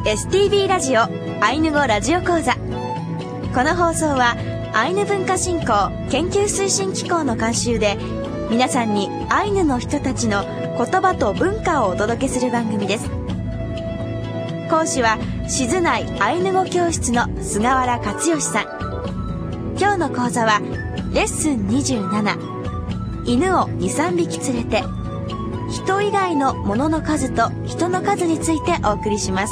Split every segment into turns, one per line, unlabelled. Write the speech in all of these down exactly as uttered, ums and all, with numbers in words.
エスティービー ラジオアイヌ語ラジオ講座。この放送はアイヌ文化振興研究推進機構の監修で、皆さんにアイヌの人たちの言葉と文化をお届けする番組です。講師は静内アイヌ語教室の菅原克義さん。今日の講座はレッスンにじゅうなな、犬を にさんびき連れて、人以外のものの数と人の数についてお送りします。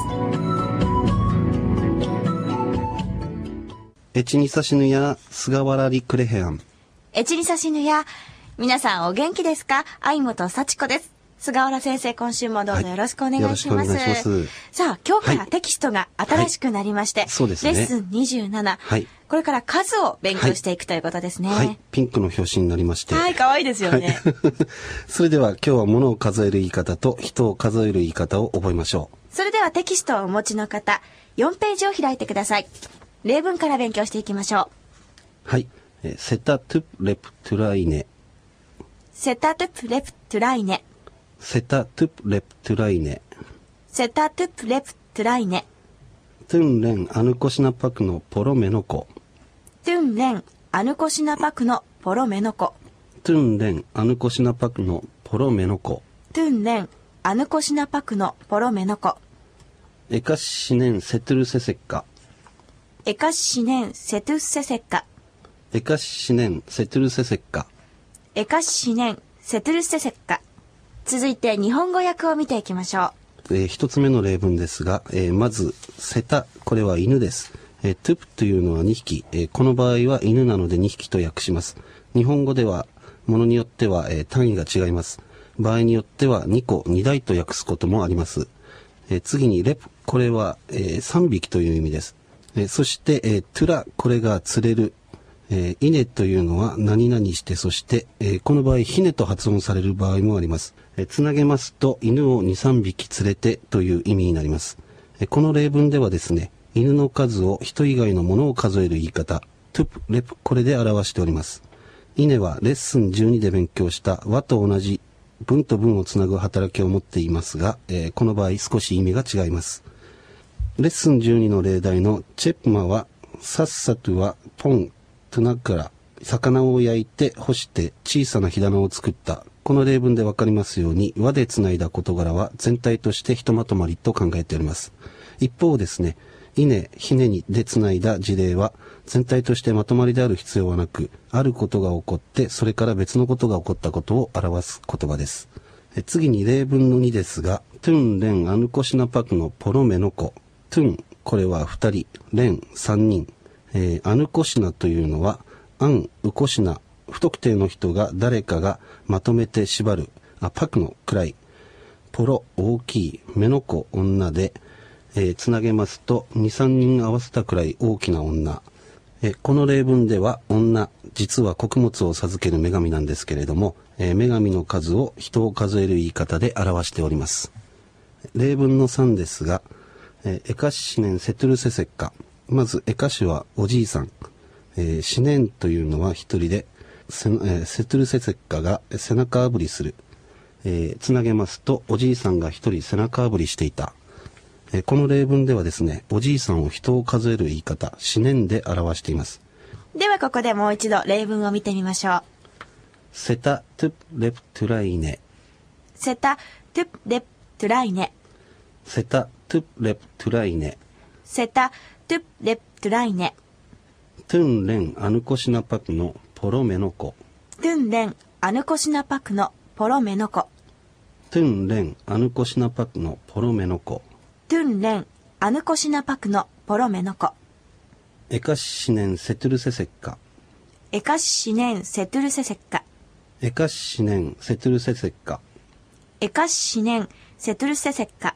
エチニサシヌヤ菅原リクレヘアン。
エチニサシヌヤ、皆さんお元気ですか？相本幸子です。菅原先生、今週もどうぞよろしくお願いします。はい、よろしくお願いします。さあ、今日からテキストが新しくなりまして、はいはい、そうですね、レッスンにじゅうなな、はい、これから数を勉強していくということですね。はい、はい、
ピンクの表紙になりまして、
はい、可愛いですよね。はい、
それでは今日は物を数える言い方と人を数える言い方を覚えましょう。
それではテキストをお持ちの方、よんページを開いてください。例文から勉強していきましょ
う。はい、セタトゥプレプトゥライネ。
セタトゥプレプトゥライネ。
セタトゥプレプトゥライネ。
セタトゥプレプトゥライネ。
トゥンレンアヌコシナパクのポロメノコ。
トゥンレンアヌコシナパクのポロメノコ。
トゥンレンアヌコシナパクのポロメノコ。
トゥンレンアヌコシナパクのポロメノコ。
エカシネンセトゥルセセッカ。
エカシネンセトゥルセセッカ。
エカシネンセトゥルセセッカ。
エカシネンセトゥルセセッカ。続いて日本語訳を見ていきましょ
う。えー、一つ目の例文ですが、えー、まずセタ、これは犬です。えー、トゥプというのはにひき、えー、この場合は犬なのでにひきと訳します。日本語ではものによっては、えー、単位が違います。場合によってはにこにだいと訳すこともあります。えー、次にレプ、これは、えー、さんびきという意味です。えー、そして、えー、トゥラ、これが釣れる。えー、イネというのは何々して、そして、えー、この場合ヒネと発音される場合もあります。えー、つなげますと犬を にさんびき連れてという意味になります。えー、この例文ではですね、犬の数を人以外のものを数える言い方、トゥプ、レプ、これで表しております。イネはレッスンじゅうにで勉強した和と同じ文と文をつなぐ働きを持っていますが、えー、この場合少し意味が違います。レッスンじゅうにの例題のチェプマはさっさとはポントゥナから魚を焼いて干して小さな火棚を作った。この例文でわかりますように、和でつないだ事柄は全体としてひとまとまりと考えております。一方ですね、稲、ひねにでつないだ事例は全体としてまとまりである必要はなく、あることが起こってそれから別のことが起こったことを表す言葉です。え次に例文のにですが、トゥンレンアヌコシナパクのポロメノコ。トゥン、これはふたり、レンさんにん。えー、アヌコシナというのはアン、ウコシナ、不特定の人が誰かがまとめて縛る。あ、パクの位、ポロ大きい、メノコ女で、えー、つなげますとにさんにん合わせたくらい大きな女。えー、この例文では女、実は穀物を授ける女神なんですけれども、えー、女神の数を人を数える言い方で表しております。例文のさんですが、えー、エカシネンセトゥルセセッカ。まずエカシはおじいさん、えー、シネンというのは一人で、セ、えー、セトゥルセセッカが背中あぶりする。えー、つなげますとおじいさんが一人背中あぶりしていた。えー、この例文ではですね、おじいさんを人を数える言い方、シネンで表しています。
ではここでもう一度例文を見てみましょう。
セタトゥプレプトゥライネ。
セタトゥプレプトゥライネ。
セタトゥプレプトゥライネ。
セタトゥプレプトゥライネ。
トゥンレンアヌコシナパクのポロメノコ。
トゥンレンアヌコシナパクのポロメノコ。
トゥンレンアヌコシナパクのポロメノコ。
トゥンレンアヌコシナパクのポロメノコ。
エカシネンセトゥルセセッカ。
エカシネンセトゥルセセッカ。
エカシネンセトゥルセセッカ。
エカシネンセトゥルセセッカ。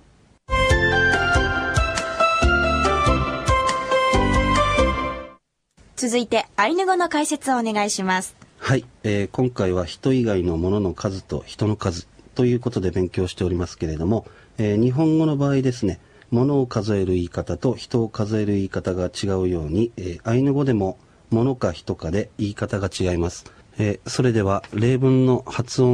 続いてアイヌ語の解説をお願いします。
はい、えー、今回は人以外のものの数と人の数ということで勉強しておりますけれども、えー、日本語の場合ですね、ものを数える言い方と人を数える言い方が違うように、えー、アイヌ語でもものか人かで言い方が違います。えー、それでは例文の発音、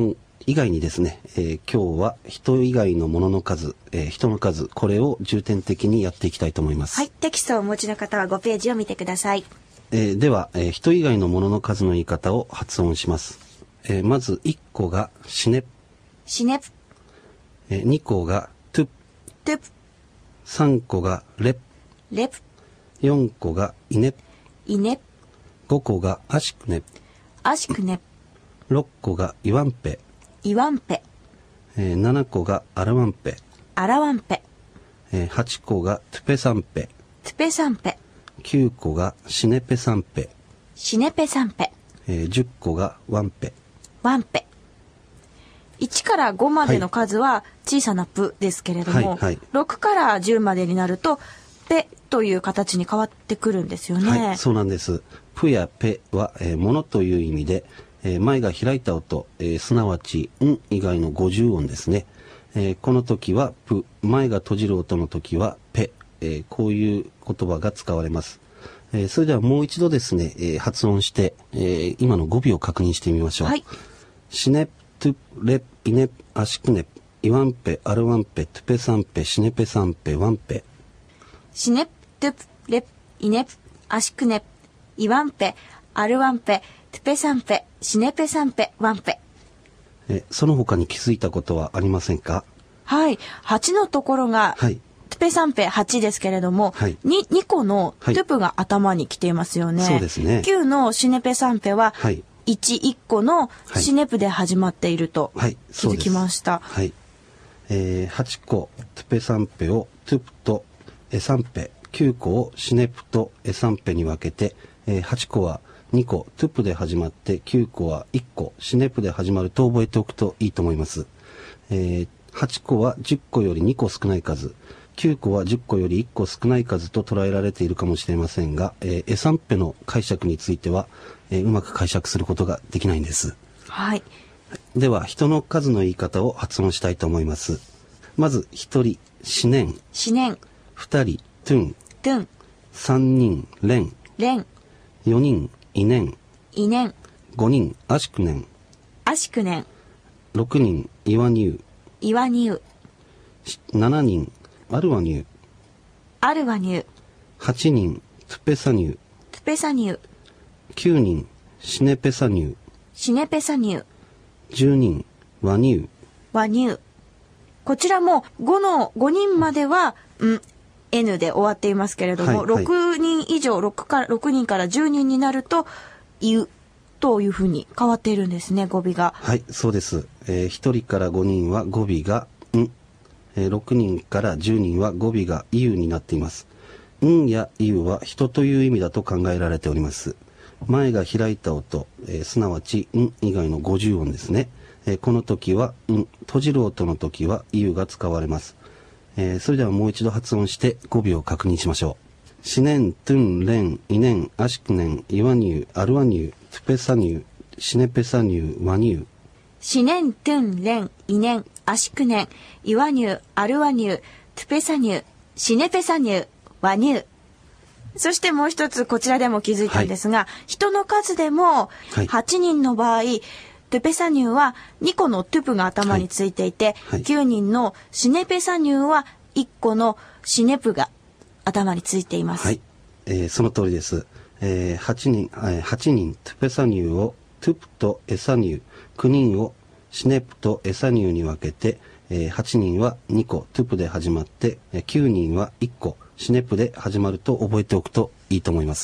以外にですね、えー今日は人以外のものの数、えー人の数、これを重点的にやっていきたいと思います。
はい。テキストをお持ちの方はごページを見てください。
えーでは、えー人以外のものの数の言い方を発音します。えーまずいっこがシネ、
シネプ、
えーにこがトゥ、
トゥプ、
さんこがレ、
レプ、
よんこがイネ、
イネプ、
ごこがアシクネ、
アシクネプ、
ろっこがイワンペ、
イワンペ、
えーななこがアラワンペ、
アラワンペ、
えーはちこがトゥペサンペ、
トゥペサンペ、
きゅうこがシネペサンペ、
シネペサンペ、
えーじゅっこがワンペ。
ワンペ。いちからごまでの数は小さなプですけれども、
はいはい
ろくからじゅうまでになるとペという形に変わってくるんですよね。
はい、そうなんです。プやペは、えー、ものという意味で、えー前が開いた音、えーすなわちん以外のごじゅう音ですね。えーこの時はプ、前が閉じる音の時はペ、えーこういう言葉が使われます。えーそれではもう一度ですね、えー発音して、えー今の語尾を確認してみましょう。
はい。
シネプ、トゥプ、レプ、イネプ、アシクネプ、イワンペ、アルワンペ、トゥペサンペ、シネペサンペ、ワンペ。
シネプ、トゥプ、レプ、イネプ、アシクネプ、イワンペ、アルワンペ、トゥペサンペ、シネペサンペ、ワンペ。
えーその他に気づいたことはありませんか？
はい。はちのところが、
はい。
トゥペサンペはちですけれども、
はい
ににこのト
はい
ゥプが頭に来ていますよね。
そうですね
きゅうのシネペサンペは、
はい
いち、いっこのシネプで始まっていると
はい、
気づ
そうです
きました。
はい。えー、はちこ、トゥペサンペをトゥプとエサンペ、きゅうこをシネプとエサンペに分けて、えー、はちこはにこ、トゥプで始まって、きゅうこはいっこ、シネプで始まると覚えておくといいと思います。えー、はちこはじゅっこよりにこ少ない数、きゅうこはじゅっこよりいっこ少ない数と捉えられているかもしれませんが、えー、エサンペの解釈については、えーうまく解釈することができないんです。
はい。
では、人の数の言い方を発音したいと思います。まず、一人、シネン。
シネン、
二人、トゥン。
トゥン、
三人、レン。
レン、
四人、イネン。
イネン、
五人、アシクネン。
アシクネン、
六人、イワニュ
イワニュー、
ー。七人、アルワニュー。
アルワニュー、
八人、トゥペサニュー。
トゥペサニュー、
九人、シネペサニュー。
シネペサニュー、
十人、ワニュー。
ワニュー。こちらもごのごにんまでは、ん、N で終わっていますけれども、
はいはい
ろくにん以上、6から、ろくにんからじゅうにんになると、ゆというふうに変わっているんですね、語尾が。
はい、そうです。えー、ひとりからごにんは語尾がん。えー、ろくにんからじゅうにんは語尾がいうになっています。んやいうは人という意味だと考えられております。前が開いた音、えーすなわちん以外のごじゅう音ですね。えーこの時はん、閉じる音の時はいうが使われます。えーそれではもう一度発音して語尾を確認しましょう。シネン、トゥン、レン、イネン、アシクネン、イワニュー、アルワニュー、トゥペサニュー、シネペサニュー、ワニュー。
シネン、トゥン、レン、イネン、アシクネン、イワニュー、アルワニュー、トゥペサニュー、シネペサニュー、ワニュー。そしてもう一つこちらでも気づいたんですが、人の数でも
はい
はちにんの場合、トゥペサニューはにこのトゥプが頭についていて、
はいはい
きゅうにんのシネペサニューはいっこのシネプが頭についています。
はい、えーその通りです。えー、はちにん、えー、はちにんトゥペサニューをトゥプとエサニュー、きゅうにんをシネプとエサニューに分けて、えー、はちにんはにこトゥプで始まって、えー、きゅうにんはいっこシネプで始まると覚えておくといいと思います。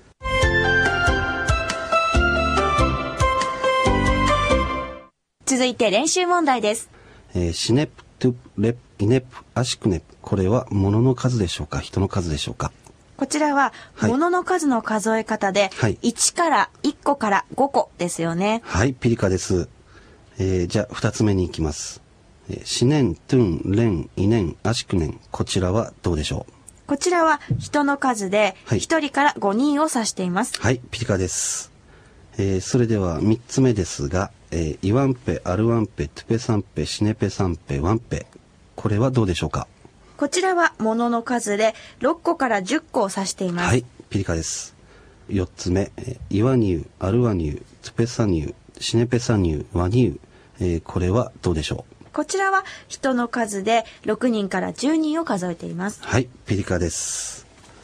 続いて練習問題です。
えーシネプ、トゥプ、レプ、イネプ、アシクネプ。これは物の数でしょうか、人の数でしょうか。
こちらは
はい
物の数の数え方で、
はい
いちからいっこからごこですよね。
はい、ピリカです。えーじゃあ二つ目に行きます。えーシネン、トゥン、レン、イネン、アシクネン。こちらはどうでしょう。
こちらは人の数で
はい
ひとりからごにんを指しています。
はい、ピリカです。えーそれではみっつめですが、えーイワンペ、アルワンペ、トゥペサンペ、シネペサンペ、ワンペ。これはどうでしょうか。
こちらは物の数でろっこからじゅっこを指しています。
はい、ピリカです。よっつめ、えーイワニュー、アルワニュー、トゥペサニュー、シネペサニュー、ワニュー。 えー、これはどうでしょう。
こちらは人の数でろくにんからじゅうにんを数えています。
はい、ピリカです。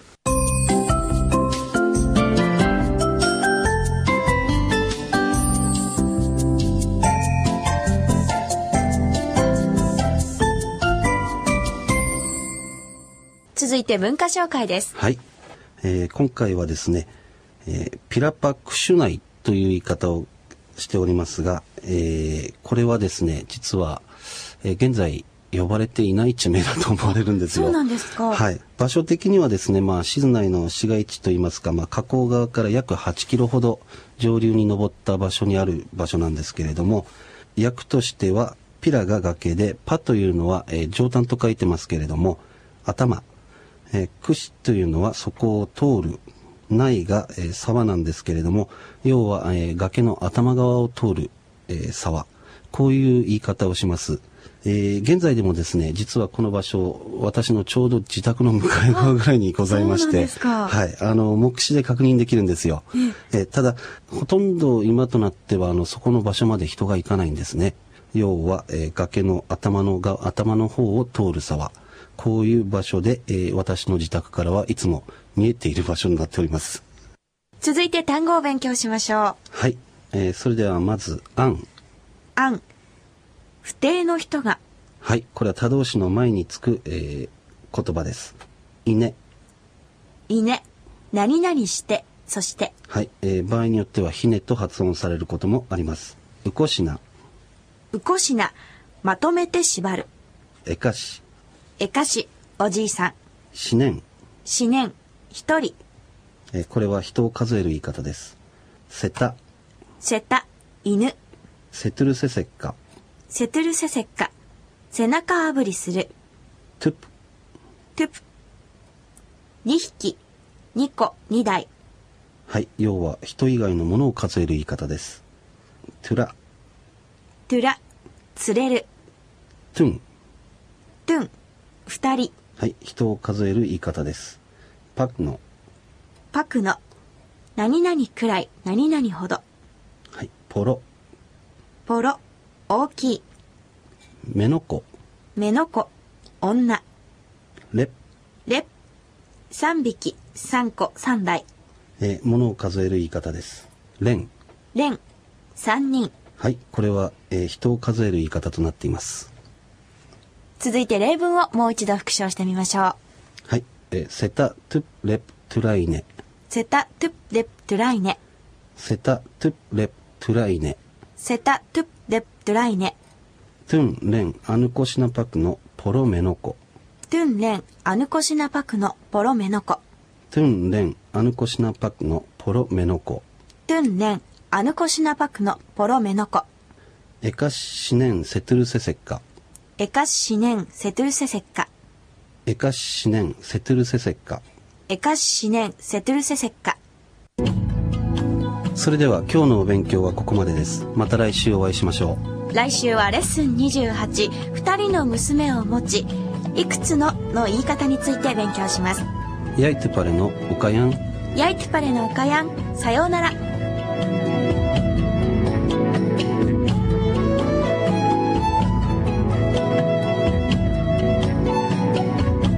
続いて文化紹介です。
はい、えー、今回はですね、えー、ピラパクシュナイという言い方をしておりますが、えー、これはですね、実は、えー、現在呼ばれていない地名だと思われるんですよ。
そうなんですか。
はい。場所的にはですね、まあ、静内の市街地といいますか、まあ、河口側から約はちキロほど上流に登った場所にある場所なんですけれども、訳としては、ピラが崖で、パというのは、えー、上端と書いてますけれども、頭、えー、クシというのはそこを通る、内が、えー、沢なんですけれども、要は、えー、崖の頭側を通る、えー、沢。こういう言い方をします。えー、現在でもですね、実はこの場所、私のちょうど自宅の向かい側ぐらいにございまして、はい、あの、目視で確認できるんですよ。えー、ただ、ほとんど今となっては、あの、そこの場所まで人が行かないんですね。要は、えー、崖の頭のが、頭の方を通る沢。こういう場所で、えー、私の自宅からはいつも見えている場所になっております。
続いて単語を勉強しましょう。
はい、えー、それではまず、案。
案。不定の人が。
はい、これは他動詞の前につく、えー、言葉です。いね。
いね。何々して、そして。
はい、えー、場合によってはひねと発音されることもあります。うこしな。
うこしな。まとめて縛る。
えかし。
えかし、おじいさん。
しねん。
しねん、一人。
えー、これは人を数える言い方です。せた。
せた、犬。
せとるせせっか。
せとるせせっか。背中あぶりする。
トゥプ。
トゥプ。にひき、にこ、にだい。
はい、要は人以外のものを数える言い方です。トゥラ。
トゥラ、釣れる。
トゥン。
トゥン、二人。
はい、人を数える言い方です。パクノ。
パクノ。何々くらい、何々ほど。
はい、ポロ。
ポロ、大きい。
メノコ。
メノコ、女。
レ。
レ。三匹、三個、三台。
えー、物を数える言い方です。レン。
レン、三人。
はい、これは、えー、人を数える言い方となっています。
続いて例文をもう一度復唱してみましょう。
はい、えー、セタトゥレプトゥライネ。
セタトゥレプトゥライネ。
セタトゥレプトゥライネ。
セタトゥレプトゥライネ。
トゥンレンアヌコシナパクのポロメノコ。
トゥンレンアヌコシナパクのポロメノコ。
トゥンレンアヌコシナパクのポロメノコ。
トゥンレンアヌコシナパクのポロメノコ。
エカシネンセトゥルセセッカ。
エカシネンセトゥルセセッカ。
エカシネンセトゥルセセッカ。
エカシネンセトゥルセセッカ。
それでは今日のお勉強はここまでです。また来週お会いしましょう。
来週はレッスンにじゅうはち、二人の娘を持ち、いくつのの言い方について勉強します。
ヤイトゥパレのおかやん。
ヤイトゥパレのおかやん、さようなら。